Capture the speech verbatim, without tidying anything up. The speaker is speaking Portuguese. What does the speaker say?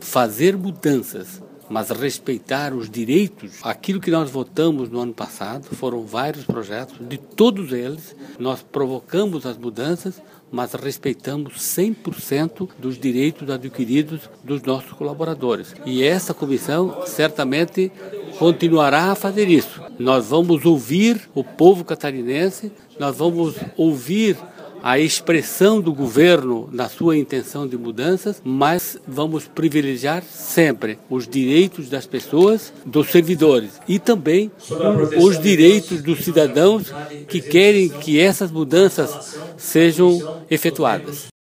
fazer mudanças, mas respeitar os direitos. Aquilo que nós votamos no ano passado foram vários projetos, de todos eles nós provocamos as mudanças, mas respeitamos cem por cento dos direitos adquiridos dos nossos colaboradores. E essa comissão certamente continuará a fazer isso. Nós vamos ouvir o povo catarinense, nós vamos ouvir a expressão do governo na sua intenção de mudanças, mas vamos privilegiar sempre os direitos das pessoas, dos servidores e também os direitos dos cidadãos que querem que essas mudanças sejam efetuadas.